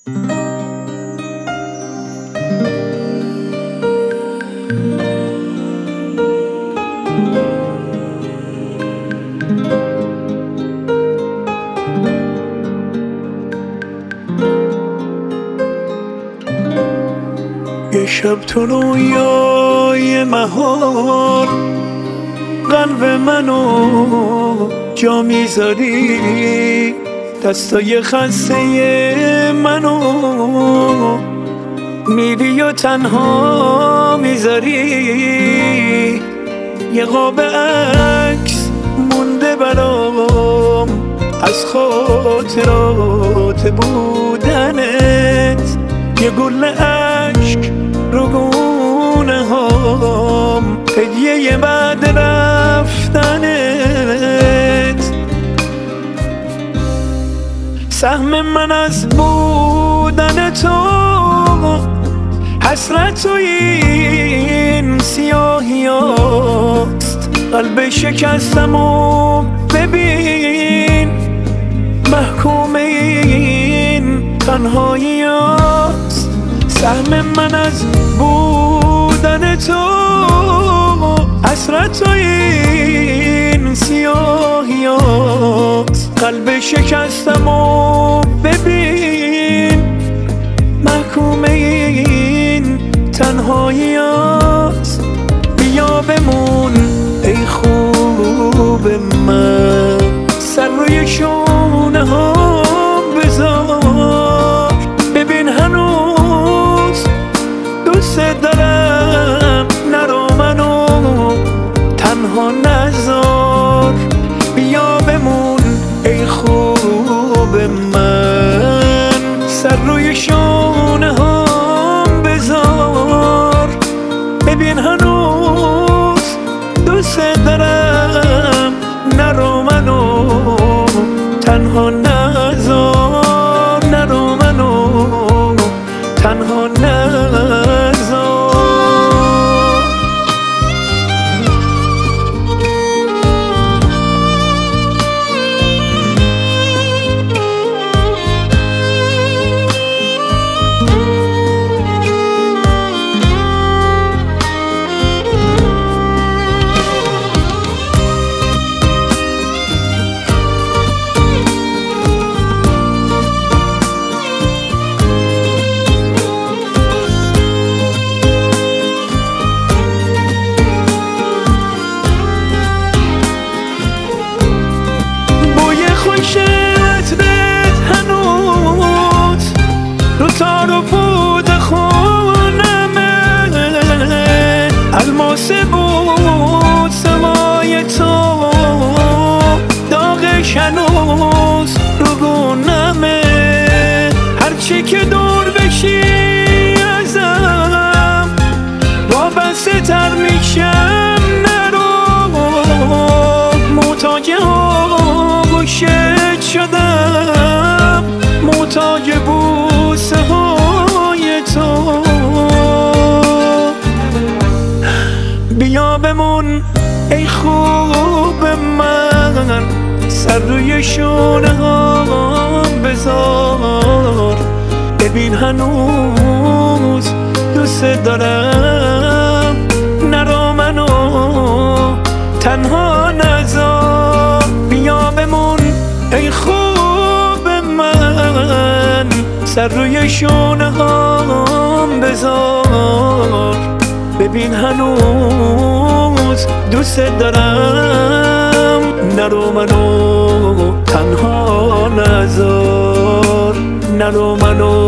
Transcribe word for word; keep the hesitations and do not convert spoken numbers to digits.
یه شب تو رویای مهار قلب منو جا میذاری، دستای خسته منو میری و تنها میذاری. یه قاب عکس مونده برام از خاطرات بودنت، یه گل عشق رو گونه هام هدیه بعد رفتنت. سهم من از بودن تو حسرت و این سیاهی هاست، قلب شکستم و ببین محکوم این تنهایی هاست. سهم من از بودن تو حسرت و این سیاهی هاست، قلب شکستم و ببین محکوم این تنهایی هاست. بیا بمون ای خوب من، سر روی شونه هم بذار، ببین هنوز دوست دارم، نرو منو تنها نذار. بیا بمون ای خوب من، سر روی شونه هم بذار، ببین هنوز دوست دارم، نرو منو تنها نذار، نرو منو تنها نذار. تار و پود خونمه الماس بود سمای تو، داغش هنوز رو گونمه. هرچی که دور بشی ازم وابسته تر میشم، نرو محتاج آغوشت شدم، محتاج بوسه های تو. بیا بمون ای خوب من، سر روی شونه هم بذار، ببین هنوز دوست دارم، نرو منو تنها نذار. بیا بمون ای خوب من، سر روی شونه هم بذار، ببین هنوز دوست دارم، نرو منو تنها نذار، نرو منو